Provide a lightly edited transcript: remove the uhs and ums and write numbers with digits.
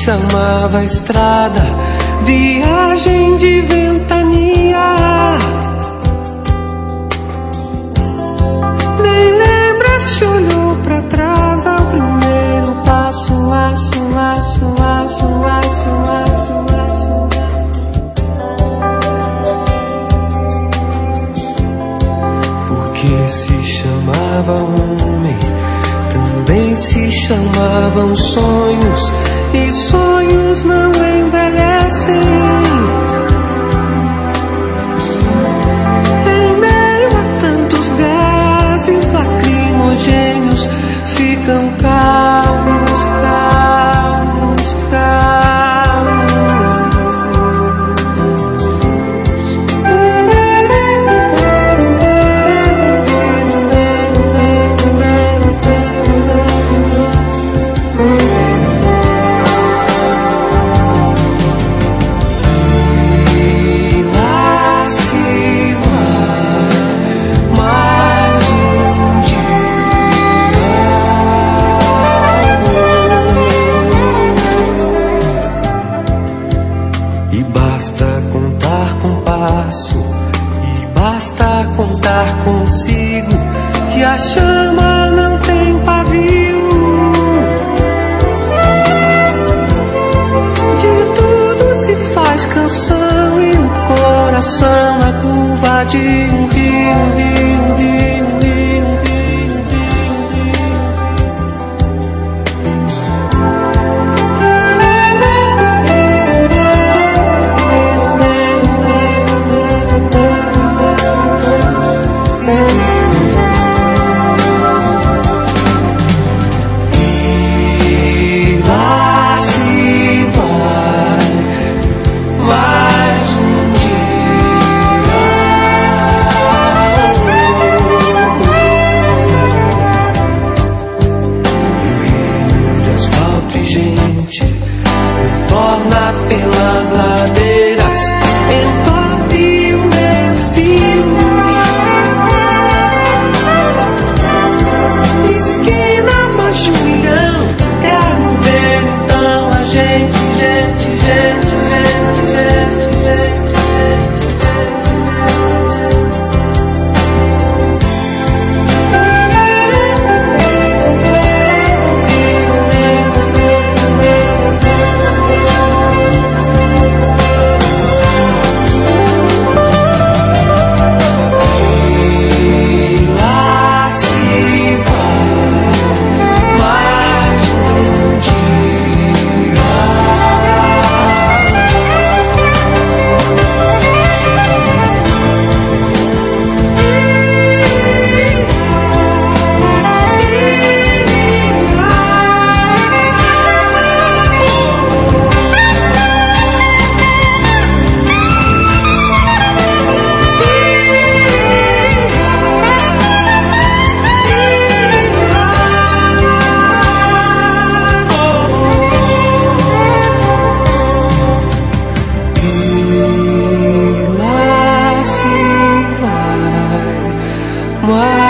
chamava estrada, viagem de ventania. Nem lembra se olhou pra trás ao primeiro passo, aço, aço, aço, aço, aço, aço. Porque se chamava homem, também se chamavam sonhos, e sonhos não envelhecem. Em meio a tantos gases lacrimogêneos, ficam calmos, calmos, calmos. Basta contar consigo que a chama não tem pavio. De tudo se faz canção e o coração na curva de um rio, um rio, um rio, um rio, um rio, um rio. Torna pelas ladeiras, entope o meu fio. Esquina Majuião, quero ver então a gente, gente, gente, gente, gente, gente, gente. Why?